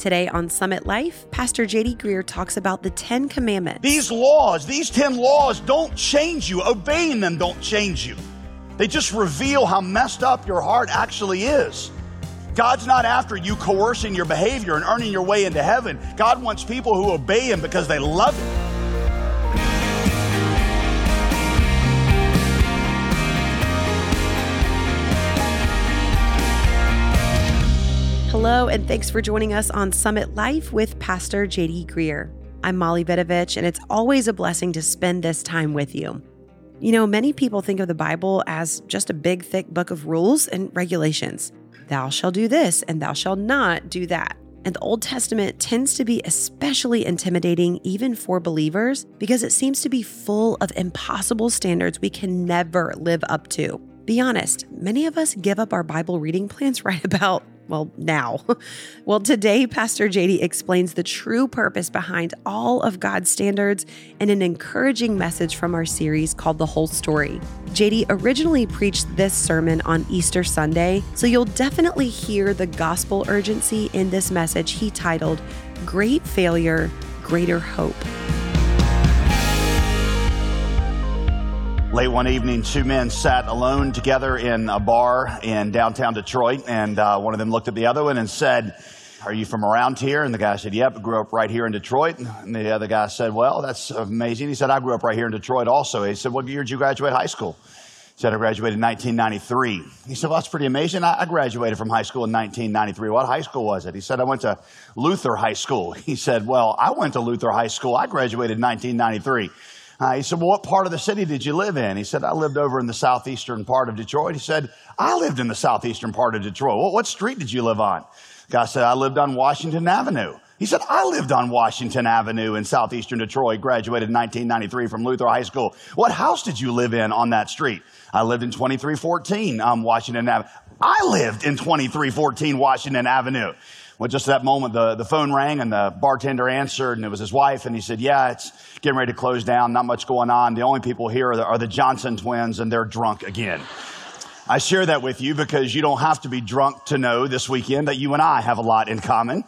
Today on Summit Life, Pastor J.D. Greear talks about the 10 Commandments. These 10 laws don't change you. Obeying them don't change you. They just reveal how messed up your heart actually is. God's not after you coercing your behavior and earning your way into heaven. God wants people who obey Him because they love Him. Hello, and thanks for joining us on Summit Life with Pastor J.D. Greear. I'm Molly Vidovich, and it's always a blessing to spend this time with you. You know, many people think of the Bible as just a big, thick book of rules and regulations. Thou shalt do this, and thou shalt not do that. And the Old Testament tends to be especially intimidating even for believers because it seems to be full of impossible standards we can never live up to. Be honest, many of us give up our Bible reading plans right about now. Well, today, Pastor JD explains the true purpose behind all of God's standards in an encouraging message from our series called The Whole Story. JD originally preached this sermon on Easter Sunday, so you'll definitely hear the gospel urgency in this message he titled, Great Failure, Greater Hope. Late one evening, two men sat alone together in a bar in downtown Detroit, and one of them looked at the other one and said, "Are you from around here?" And the guy said, "Yep, I grew up right here in Detroit." And the other guy said, "Well, that's amazing." He said, "I grew up right here in Detroit also." He said, "What year did you graduate high school?" He said, "I graduated in 1993. He said, "Well, that's pretty amazing. I graduated from high school in 1993. What high school was it?" He said, "I went to Luther High School." He said, "Well, I went to Luther High School. I graduated in 1993. He said, "Well, what part of the city did you live in?" He said, "I lived over in the southeastern part of Detroit." He said, "I lived in the southeastern part of Detroit. Well, what street did you live on?" The guy said, "I lived on Washington Avenue." He said, "I lived on Washington Avenue in southeastern Detroit, graduated in 1993 from Luther High School." "What house did you live in on that street?" "I lived in 2314 Washington Avenue." "I lived in 2314 Washington Avenue." Well, just at that moment, the phone rang and the bartender answered, and it was his wife. And he said, "Yeah, it's getting ready to close down. Not much going on. The only people here are the Johnson twins, and they're drunk again." I share that with you because you don't have to be drunk to know this weekend that you and I have a lot in common.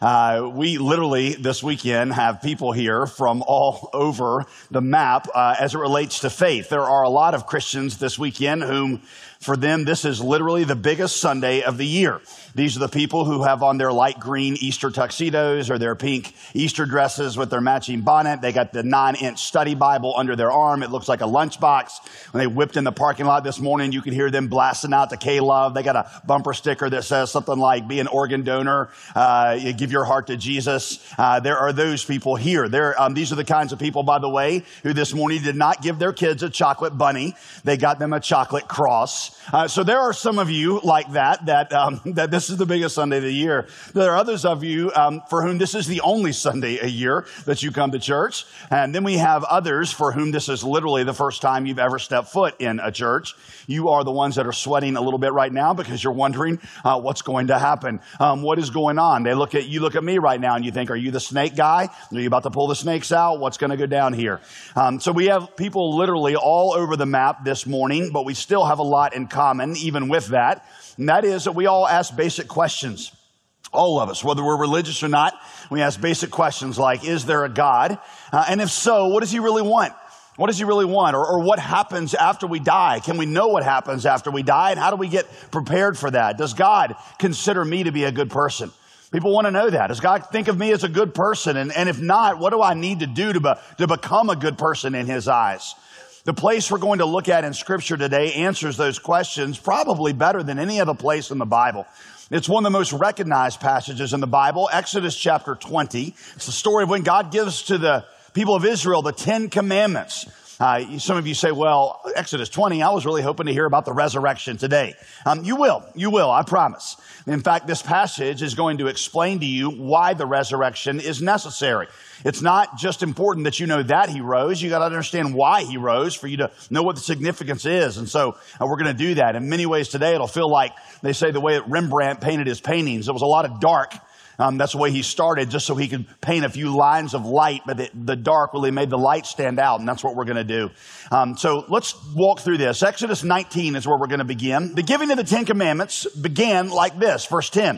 We literally this weekend have people here from all over the map as it relates to faith. There are a lot of Christians this weekend whom, for them, this is literally the biggest Sunday of the year. These are the people who have on their light green Easter tuxedos or their pink Easter dresses with their matching bonnet. They got the 9-inch study Bible under their arm. It looks like a lunchbox. When they whipped in the parking lot this morning, you could hear them blasting out to K-Love. They got a bumper sticker that says something like, "Be an organ donor, you give your heart to Jesus." There are those people here. These are the kinds of people, by the way, who this morning did not give their kids a chocolate bunny. They got them a chocolate cross. So there are some of you like that this is the biggest Sunday of the year. There are others of you for whom this is the only Sunday a year that you come to church. And then we have others for whom this is literally the first time you've ever stepped foot in a church. You are the ones that are sweating a little bit right now because you're wondering what's going to happen. What is going on? You look at me right now and you think, "Are you the snake guy? Are you about to pull the snakes out? What's going to go down here?" So we have people literally all over the map this morning, but we still have a lot in common even with that. And that is that we all ask basic questions. All of us, whether we're religious or not, we ask basic questions like, is there a God? And if so, what does He really want? What does He really want? Or what happens after we die? Can we know what happens after we die? And how do we get prepared for that? Does God consider me to be a good person? People want to know that. Does God think of me as a good person? And if not, what do I need to do to become a good person in His eyes? The place we're going to look at in Scripture today answers those questions probably better than any other place in the Bible. It's one of the most recognized passages in the Bible, Exodus chapter 20. It's the story of when God gives to the people of Israel the 10 Commandments. Some of you say, "Well, Exodus 20, I was really hoping to hear about the resurrection today." You will, I promise. In fact, this passage is going to explain to you why the resurrection is necessary. It's not just important that you know that He rose. You got to understand why He rose for you to know what the significance is. And so we're going to do that. In many ways today, it'll feel like, they say, the way that Rembrandt painted his paintings. There was a lot of dark. That's the way he started, just so he could paint a few lines of light, but the dark really made the light stand out, and that's what we're going to do. So let's walk through this. Exodus 19 is where we're going to begin. The giving of the 10 Commandments began like this, verse 10.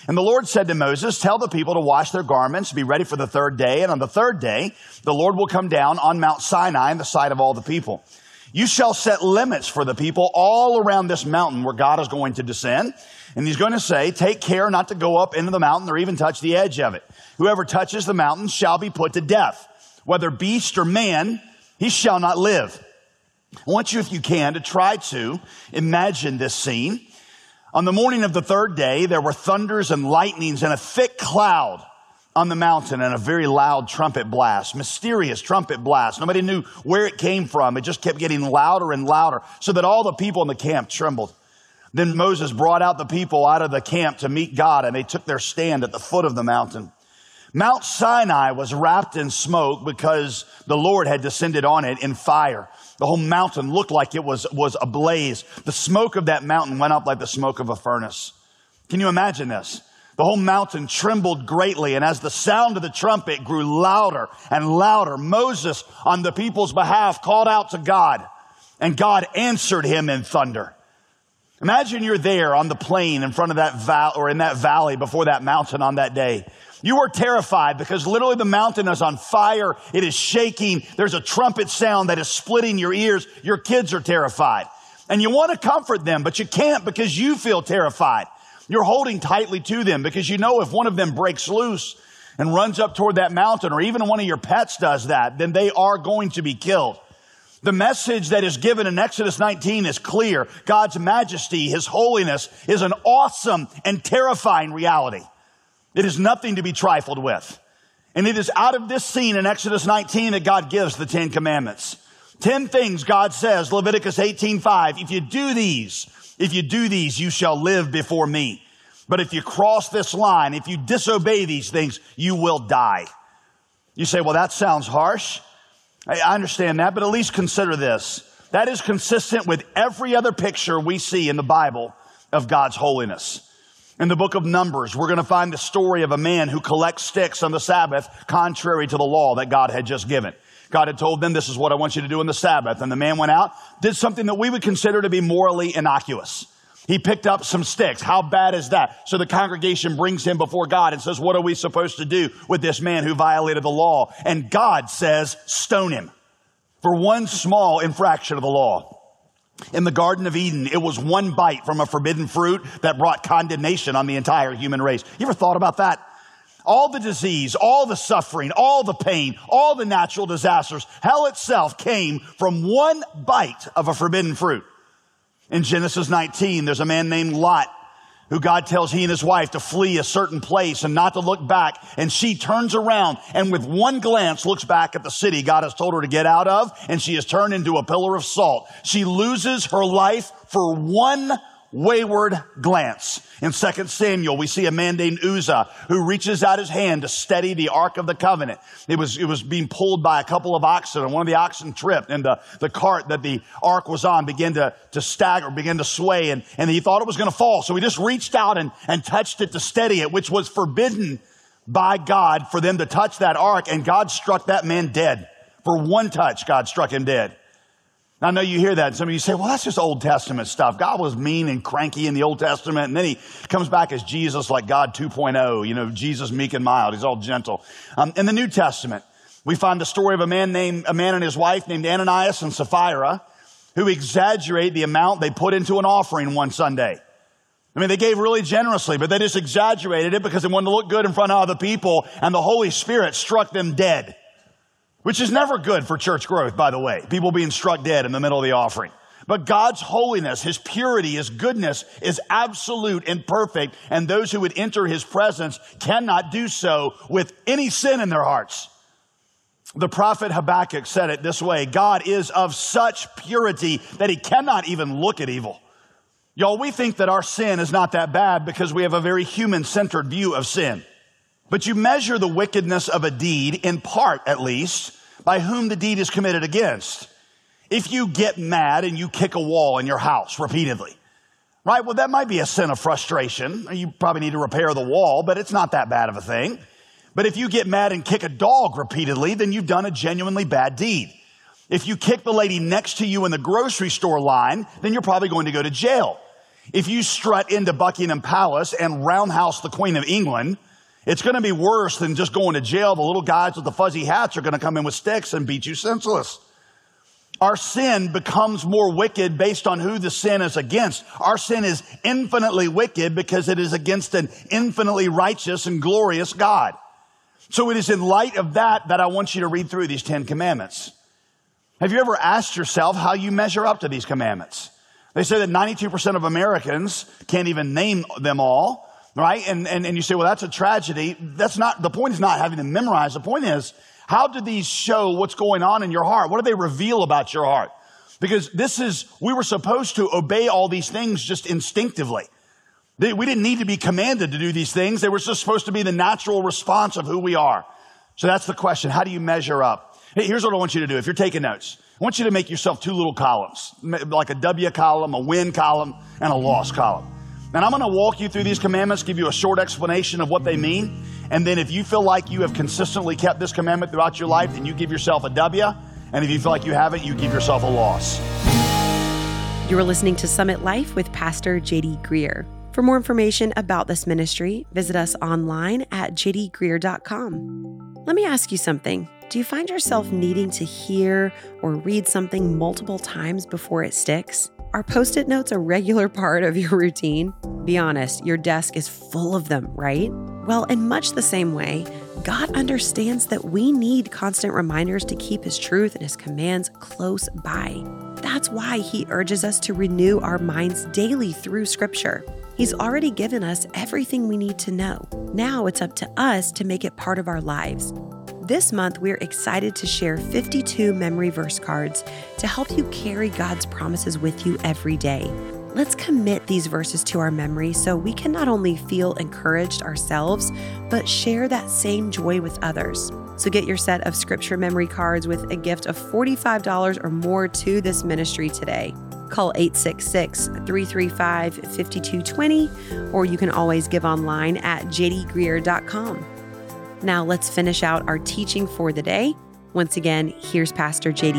And the Lord said to Moses, tell the people to wash their garments, be ready for the third day. And on the third day, the Lord will come down on Mount Sinai in the sight of all the people. You shall set limits for the people all around this mountain where God is going to descend. And he's going to say, take care not to go up into the mountain or even touch the edge of it. Whoever touches the mountain shall be put to death. Whether beast or man, he shall not live. I want you, if you can, to try to imagine this scene. On the morning of the third day, there were thunders and lightnings and a thick cloud on the mountain and a very loud trumpet blast, mysterious trumpet blast. Nobody knew where it came from. It just kept getting louder and louder so that all the people in the camp trembled. Then Moses brought out the people out of the camp to meet God, and they took their stand at the foot of the mountain. Mount Sinai was wrapped in smoke because the Lord had descended on it in fire. The whole mountain looked like it was ablaze. The smoke of that mountain went up like the smoke of a furnace. Can you imagine this? The whole mountain trembled greatly, and as the sound of the trumpet grew louder and louder, Moses, on the people's behalf, called out to God, and God answered him in thunder. Imagine you're there on the plain in front of that or in that valley before that mountain on that day. You are terrified because literally the mountain is on fire. It is shaking. There's a trumpet sound that is splitting your ears. Your kids are terrified. And you want to comfort them, but you can't because you feel terrified. You're holding tightly to them because you know if one of them breaks loose and runs up toward that mountain, or even one of your pets does that, then they are going to be killed. The message that is given in Exodus 19 is clear. God's majesty, his holiness, is an awesome and terrifying reality. It is nothing to be trifled with. And it is out of this scene in Exodus 19 that God gives the 10 commandments. 10 things God says, Leviticus 18:5, if you do these, you shall live before me. But if you cross this line, if you disobey these things, you will die. You say, well, that sounds harsh. I understand that, but at least consider this. That is consistent with every other picture we see in the Bible of God's holiness. In the book of Numbers, we're going to find the story of a man who collects sticks on the Sabbath, contrary to the law that God had just given. God had told them, this is what I want you to do on the Sabbath. And the man went out, did something that we would consider to be morally innocuous. He picked up some sticks. How bad is that? So the congregation brings him before God and says, what are we supposed to do with this man who violated the law? And God says, stone him for one small infraction of the law. In the Garden of Eden, it was one bite from a forbidden fruit that brought condemnation on the entire human race. You ever thought about that? All the disease, all the suffering, all the pain, all the natural disasters, hell itself came from one bite of a forbidden fruit. In Genesis 19, there's a man named Lot who God tells he and his wife to flee a certain place and not to look back. And she turns around and with one glance looks back at the city God has told her to get out of, and she is turned into a pillar of salt. She loses her life for one wayward glance. In 2 Samuel, we see a man named Uzzah who reaches out his hand to steady the Ark of the Covenant. It was being pulled by a couple of oxen, and one of the oxen tripped, and the cart that the Ark was on began to stagger, began to sway, and he thought it was going to fall. So he just reached out and touched it to steady it, which was forbidden by God for them to touch that Ark, and God struck that man dead. For one touch, God struck him dead. I know you hear that, and some of you say, well, that's just Old Testament stuff. God was mean and cranky in the Old Testament, and then he comes back as Jesus, like God 2.0, Jesus meek and mild. He's all gentle. In the New Testament, we find the story of a man and his wife named Ananias and Sapphira, who exaggerate the amount they put into an offering one Sunday. I mean, they gave really generously, but they just exaggerated it because they wanted to look good in front of other people, and the Holy Spirit struck them dead. Which is never good for church growth, by the way. People being struck dead in the middle of the offering. But God's holiness, his purity, his goodness is absolute and perfect. And those who would enter his presence cannot do so with any sin in their hearts. The prophet Habakkuk said it this way: God is of such purity that he cannot even look at evil. Y'all, we think that our sin is not that bad because we have a very human-centered view of sin. But you measure the wickedness of a deed, in part at least, by whom the deed is committed against. If you get mad and you kick a wall in your house repeatedly, right? Well, that might be a sin of frustration. You probably need to repair the wall, but it's not that bad of a thing. But if you get mad and kick a dog repeatedly, then you've done a genuinely bad deed. If you kick the lady next to you in the grocery store line, then you're probably going to go to jail. If you strut into Buckingham Palace and roundhouse the Queen of England, it's going to be worse than just going to jail. The little guys with the fuzzy hats are going to come in with sticks and beat you senseless. Our sin becomes more wicked based on who the sin is against. Our sin is infinitely wicked because it is against an infinitely righteous and glorious God. So it is in light of that I want you to read through these 10 commandments. Have you ever asked yourself how you measure up to these commandments? They say that 92% of Americans can't even name them all, right? And you say, well, that's a tragedy. That's not, the point is not having them memorize. The point is, how do these show what's going on in your heart? What do they reveal about your heart? Because we were supposed to obey all these things just instinctively. We didn't need to be commanded to do these things. They were just supposed to be the natural response of who we are. So that's the question. How do you measure up? Hey, here's what I want you to do. If you're taking notes, I want you to make yourself 2 little columns, like a W column, a win column, and a loss column. And I'm going to walk you through these commandments, give you a short explanation of what they mean. And then if you feel like you have consistently kept this commandment throughout your life, then you give yourself a W. And if you feel like you haven't, you give yourself a loss. You're listening to Summit Life with Pastor J.D. Greear. For more information about this ministry, visit us online at jdgreear.com. Let me ask you something. Do you find yourself needing to hear or read something multiple times before it sticks? Are Post-it notes a regular part of your routine? Be honest, your desk is full of them, right? Well, in much the same way, God understands that we need constant reminders to keep His truth and His commands close by. That's why He urges us to renew our minds daily through Scripture. He's already given us everything we need to know. Now it's up to us to make it part of our lives. This month, we're excited to share 52 memory verse cards to help you carry God's promises with you every day. Let's commit these verses to our memory so we can not only feel encouraged ourselves, but share that same joy with others. So get your set of scripture memory cards with a gift of $45 or more to this ministry today. Call 866-335-5220, or you can always give online at jdgreear.com. Now let's finish out our teaching for the day. Once again, here's Pastor JD.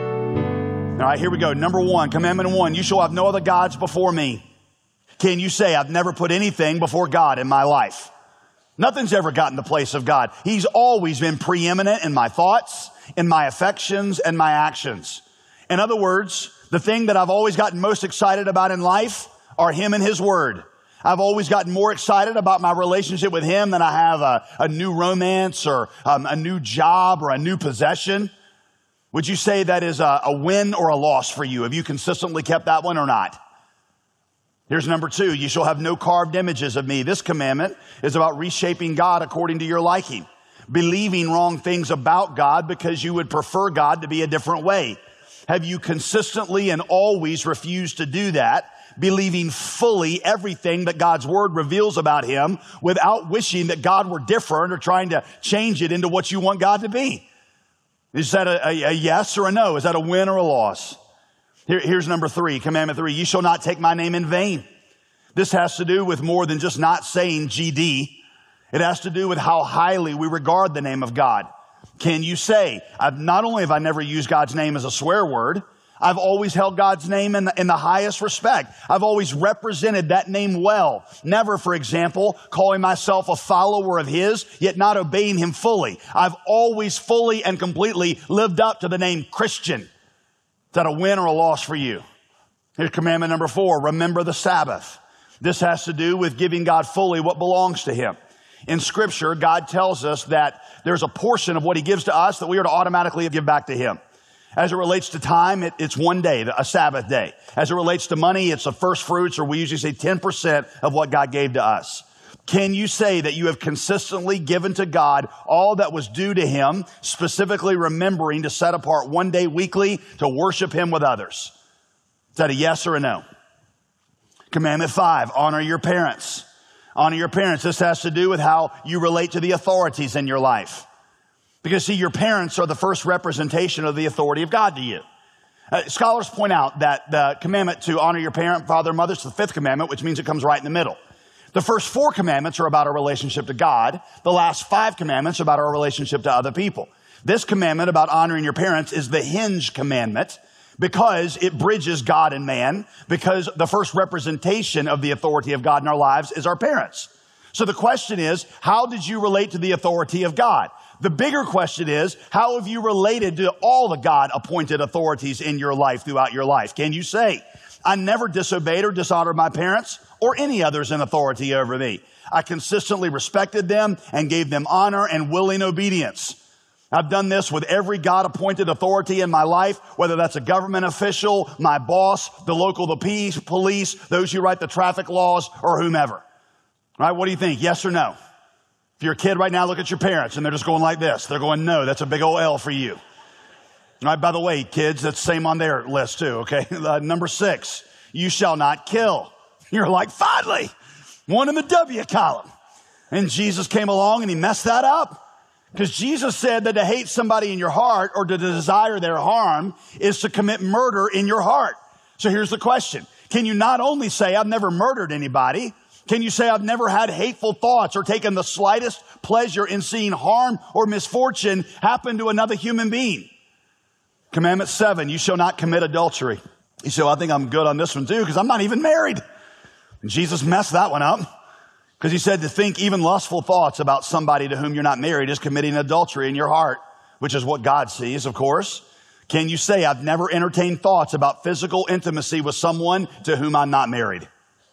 All right, here we go. Number 1, commandment 1, you shall have no other gods before me. Can you say, I've never put anything before God in my life? Nothing's ever gotten the place of God. He's always been preeminent in my thoughts, in my affections, and my actions. In other words, the thing that I've always gotten most excited about in life are Him and His Word. I've always gotten more excited about my relationship with Him than I have a new romance or a new job or a new possession. Would you say that is a win or a loss for you? Have you consistently kept that one or not? Here's number 2. You shall have no carved images of me. This commandment is about reshaping God according to your liking, believing wrong things about God because you would prefer God to be a different way. Have you consistently and always refused to do that, believing fully everything that God's Word reveals about Him without wishing that God were different or trying to change it into what you want God to be? Is that a yes or a no? Is that a win or a loss? Here's number 3, commandment 3. You shall not take my name in vain. This has to do with more than just not saying GD. It has to do with how highly we regard the name of God. Can you say, not only have I never used God's name as a swear word, I've always held God's name in the highest respect. I've always represented that name well. Never, for example, calling myself a follower of His, yet not obeying Him fully. I've always fully and completely lived up to the name Christian. Is that a win or a loss for you? Here's commandment number 4, remember the Sabbath. This has to do with giving God fully what belongs to Him. In Scripture, God tells us that there's a portion of what He gives to us that we are to automatically give back to Him. As it relates to time, it's one day, a Sabbath day. As it relates to money, it's the first fruits, or we usually say 10% of what God gave to us. Can you say that you have consistently given to God all that was due to Him, specifically remembering to set apart one day weekly to worship Him with others? Is that a yes or a no? Commandment 5, honor your parents. Honor your parents. This has to do with how you relate to the authorities in your life. Because, see, your parents are the first representation of the authority of God to you. Scholars point out that the commandment to honor your parent, father, and mother is the 5th commandment, which means it comes right in the middle. The first 4 commandments are about our relationship to God. The last 5 commandments are about our relationship to other people. This commandment about honoring your parents is the hinge commandment because it bridges God and man, because the first representation of the authority of God in our lives is our parents. So the question is, how did you relate to the authority of God? The bigger question is, how have you related to all the God-appointed authorities in your life throughout your life? Can you say, I never disobeyed or dishonored my parents or any others in authority over me. I consistently respected them and gave them honor and willing obedience. I've done this with every God-appointed authority in my life, whether that's a government official, my boss, the police, those who write the traffic laws, or whomever. All right, what do you think? Yes or no? If you're a kid right now, look at your parents, and they're just going like this. They're going, no, that's a big old L for you. All right, by the way, kids, that's the same on their list too, okay? Number 6, you shall not kill. You're like, finally, one in the W column. And Jesus came along and he messed that up. Because Jesus said that to hate somebody in your heart or to desire their harm is to commit murder in your heart. So here's the question. Can you not only say, I've never murdered anybody, can you say, I've never had hateful thoughts or taken the slightest pleasure in seeing harm or misfortune happen to another human being? Commandment 7, you shall not commit adultery. You say, well, I think I'm good on this one too because I'm not even married. And Jesus messed that one up because he said to think even lustful thoughts about somebody to whom you're not married is committing adultery in your heart, which is what God sees, of course. Can you say, I've never entertained thoughts about physical intimacy with someone to whom I'm not married?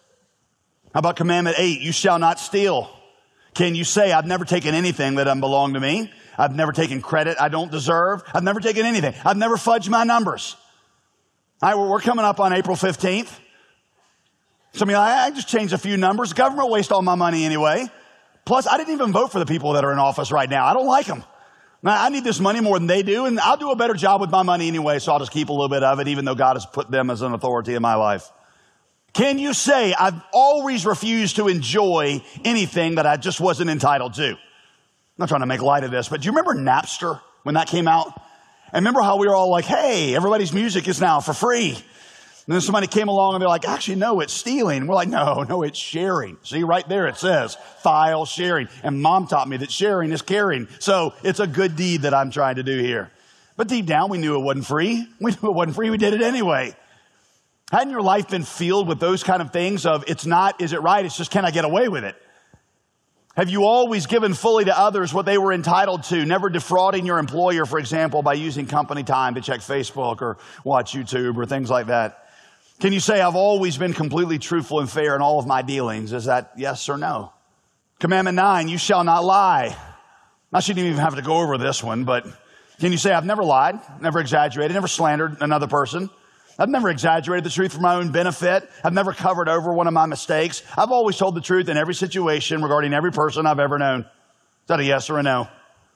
How about commandment 8, you shall not steal? Can you say, I've never taken anything that doesn't belong to me? I've never taken credit I don't deserve. I've never taken anything. I've never fudged my numbers. All right, we're coming up on April 15th. Some of you are like, I just changed a few numbers. Government waste all my money anyway. Plus, I didn't even vote for the people that are in office right now. I don't like them. I need this money more than they do, and I'll do a better job with my money anyway, so I'll just keep a little bit of it, even though God has put them as an authority in my life. Can you say, I've always refused to enjoy anything that I just wasn't entitled to? I'm not trying to make light of this, but do you remember Napster when that came out? And remember how we were all like, hey, everybody's music is now for free. And then somebody came along and they're like, actually, no, it's stealing. And we're like, no, it's sharing. See, right there it says file sharing. And mom taught me that sharing is caring. So it's a good deed that I'm trying to do here. But deep down, we knew it wasn't free. We knew it wasn't free. We did it anyway. Hadn't your life been filled with those kind of things of it's not, is it right? It's just, can I get away with it? Have you always given fully to others what they were entitled to, never defrauding your employer, for example, by using company time to check Facebook or watch YouTube or things like that? Can you say, I've always been completely truthful and fair in all of my dealings? Is that yes or no? Commandment 9, you shall not lie. I shouldn't even have to go over this one, but can you say, I've never lied, never exaggerated, never slandered another person? I've never exaggerated the truth for my own benefit. I've never covered over one of my mistakes. I've always told the truth in every situation regarding every person I've ever known. Is that a yes or a no?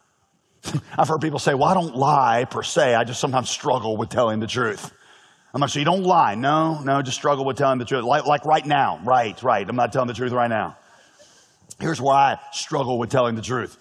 I've heard people say, well, I don't lie per se. I just sometimes struggle with telling the truth. I'm not sure you don't lie. No, just struggle with telling the truth. Like right now. Right. I'm not telling the truth right now. Here's why I struggle with telling the truth.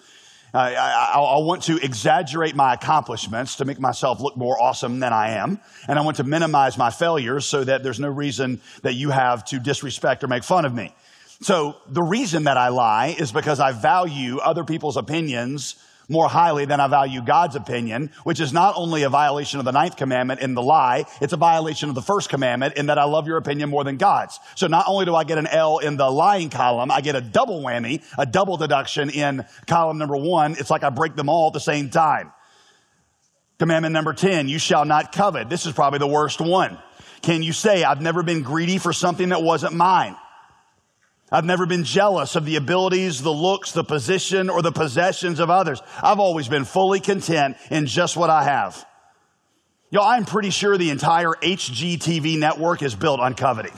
I want to exaggerate my accomplishments to make myself look more awesome than I am. And I want to minimize my failures so that there's no reason that you have to disrespect or make fun of me. So the reason that I lie is because I value other people's opinions more highly than I value God's opinion, which is not only a violation of the 9th commandment in the lie, it's a violation of the 1st commandment in that I love your opinion more than God's. So not only do I get an L in the lying column, I get a double whammy, a double deduction in column number 1. It's like I break them all at the same time. Commandment number 10, you shall not covet. This is probably the worst one. Can you say, I've never been greedy for something that wasn't mine? I've never been jealous of the abilities, the looks, the position, or the possessions of others. I've always been fully content in just what I have. Y'all, I'm pretty sure the entire HGTV network is built on coveting.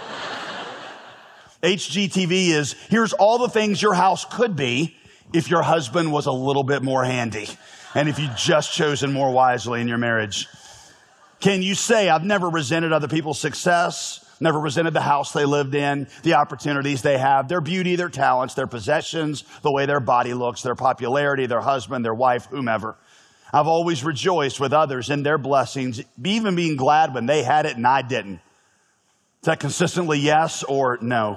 HGTV is, here's all the things your house could be if your husband was a little bit more handy and if you'd just chosen more wisely in your marriage. Can you say, I've never resented other people's success? Never resented the house they lived in, the opportunities they have, their beauty, their talents, their possessions, the way their body looks, their popularity, their husband, their wife, whomever. I've always rejoiced with others in their blessings, even being glad when they had it and I didn't. Is that consistently yes or no?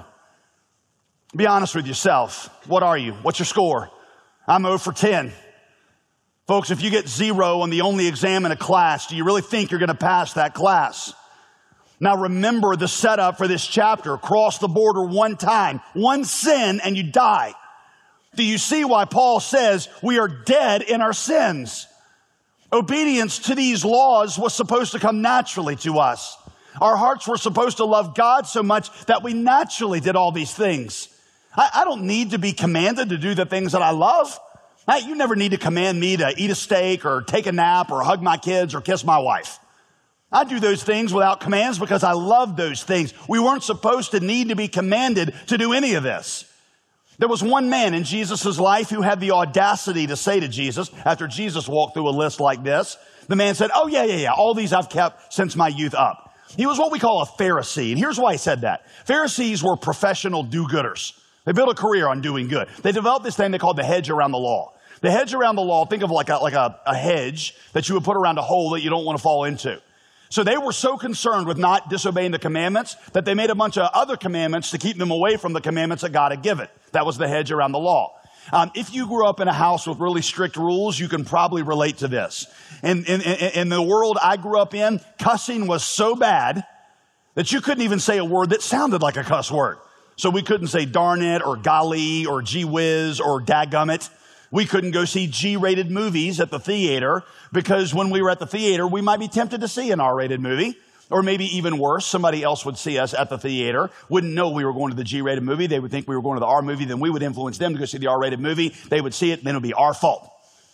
Be honest with yourself. What are you? What's your score? I'm 0 for 10. Folks, if you get 0 on the only exam in a class, do you really think you're going to pass that class? Now remember the setup for this chapter. Cross the border one time, one sin, and you die. Do you see why Paul says we are dead in our sins? Obedience to these laws was supposed to come naturally to us. Our hearts were supposed to love God so much that we naturally did all these things. I don't need to be commanded to do the things that I love. You never need to command me to eat a steak or take a nap or hug my kids or kiss my wife. I do those things without commands because I love those things. We weren't supposed to need to be commanded to do any of this. There was one man in Jesus' life who had the audacity to say to Jesus, after Jesus walked through a list like this, the man said, oh yeah, all these I've kept since my youth up. He was what we call a Pharisee, and here's why he said that. Pharisees were professional do-gooders. They built a career on doing good. They developed this thing they called the hedge around the law. The hedge around the law, think of like a hedge that you would put around a hole that you don't want to fall into. So they were so concerned with not disobeying the commandments that they made a bunch of other commandments to keep them away from the commandments that God had given. That was the hedge around the law. If you grew up in a house with really strict rules, you can probably relate to this. In the world I grew up in, cussing was so bad that you couldn't even say a word that sounded like a cuss word. So we couldn't say darn it or golly or gee whiz or dadgummit. We couldn't go see G-rated movies at the theater because when we were at the theater, we might be tempted to see an R-rated movie. Or maybe even worse, somebody else would see us at the theater, wouldn't know we were going to the G-rated movie. They would think we were going to the R movie. Then we would influence them to go see the R-rated movie. They would see it, then it would be our fault.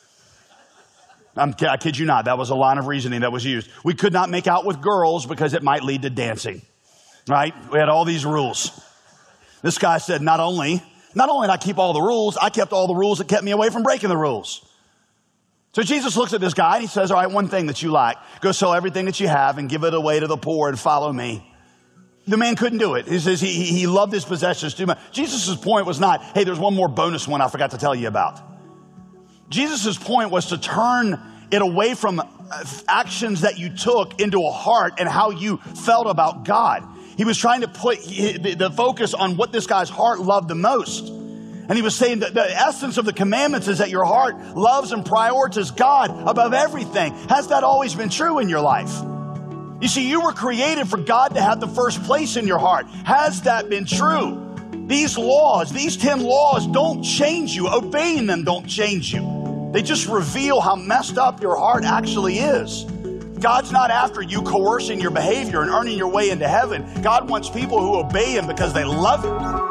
I kid you not. That was a line of reasoning that was used. We could not make out with girls because it might lead to dancing. Right? We had all these rules. This guy said, not only did I keep all the rules, I kept all the rules that kept me away from breaking the rules. So Jesus looks at this guy and he says, all right, one thing that you lack, go sell everything that you have and give it away to the poor and follow me. The man couldn't do it. He says he loved his possessions too much. Jesus' point was not, hey, there's one more bonus one I forgot to tell you about. Jesus' point was to turn it away from actions that you took into a heart and how you felt about God. He was trying to put the focus on what this guy's heart loved the most. And he was saying that the essence of the commandments is that your heart loves and prioritizes God above everything. Has that always been true in your life? You see, you were created for God to have the first place in your heart. Has that been true? These laws, these 10 laws don't change you. Obeying them don't change you. They just reveal how messed up your heart actually is. God's not after you coercing your behavior and earning your way into heaven. God wants people who obey Him because they love Him.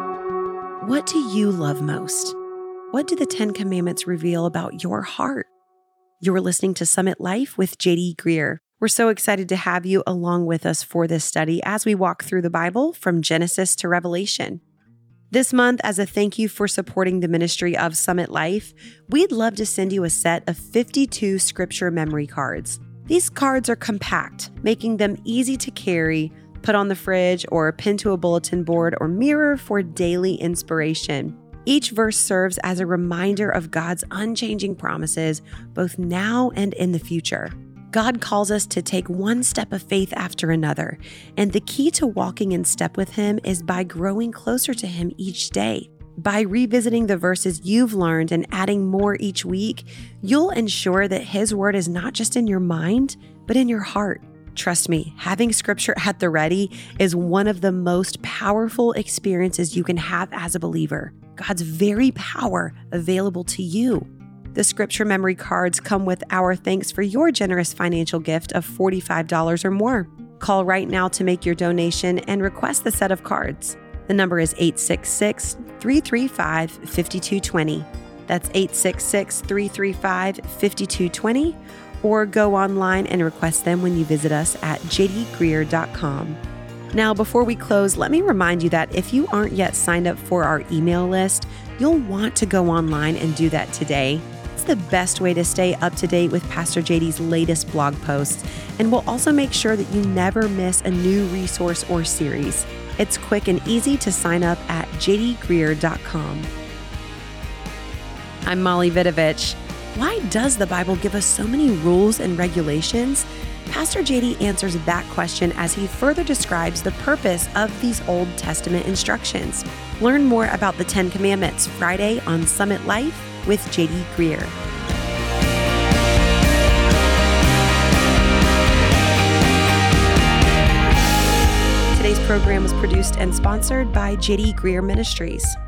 What do you love most? What do the 10 Commandments reveal about your heart? You're listening to Summit Life with J.D. Greear. We're so excited to have you along with us for this study as we walk through the Bible from Genesis to Revelation. This month, as a thank you for supporting the ministry of Summit Life, we'd love to send you a set of 52 scripture memory cards. These cards are compact, making them easy to carry, put on the fridge, or pin to a bulletin board or mirror for daily inspiration. Each verse serves as a reminder of God's unchanging promises, both now and in the future. God calls us to take one step of faith after another, and the key to walking in step with Him is by growing closer to Him each day. By revisiting the verses you've learned and adding more each week, you'll ensure that His word is not just in your mind, but in your heart. Trust me, having scripture at the ready is one of the most powerful experiences you can have as a believer. God's very power available to you. The scripture memory cards come with our thanks for your generous financial gift of $45 or more. Call right now to make your donation and request the set of cards. The number is 866-335-5220. That's 866-335-5220. Or go online and request them when you visit us at jdgreear.com. Now, before we close, let me remind you that if you aren't yet signed up for our email list, you'll want to go online and do that today. It's the best way to stay up to date with Pastor JD's latest blog posts, and we'll also make sure that you never miss a new resource or series. It's quick and easy to sign up at jdgreear.com. I'm Molly Vidovich. Why does the Bible give us so many rules and regulations? Pastor JD answers that question as he further describes the purpose of these Old Testament instructions. Learn more about the 10 Commandments Friday on Summit Life with JD Greear. Today's program was produced and sponsored by J.D. Greear Ministries.